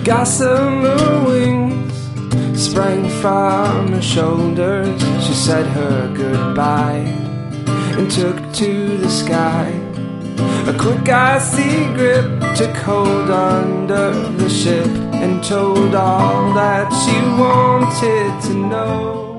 Gossamer wings sprang from her shoulders. She said her goodbye and took to the sky. A quick icy grip took hold under the ship and told all that she wanted to know.